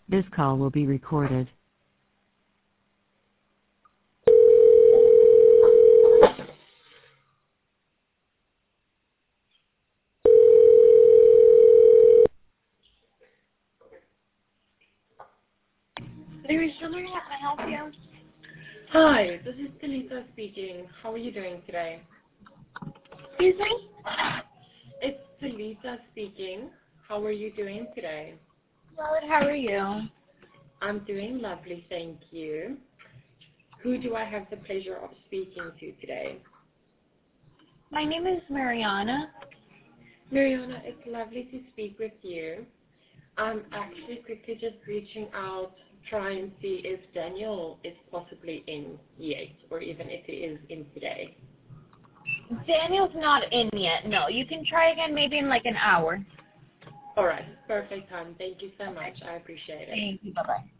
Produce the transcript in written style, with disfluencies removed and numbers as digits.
This call will be recorded. There is somebody that can help you. Hi, this is Talita speaking. How are you doing today? Excuse me? It's Talita speaking. How are you doing today? Good, how are you? I'm doing lovely, thank you. Who do I have the pleasure of speaking to today? My name is Mariana. Mariana, it's lovely to speak with you. I'm actually quickly just reaching out, trying to see if Daniel is possibly in yet, or even if he is in today. Daniel's not in yet, no. You can try again maybe in like an hour. All right, perfect, hon. Thank you so much. I appreciate it. Thank you, bye-bye.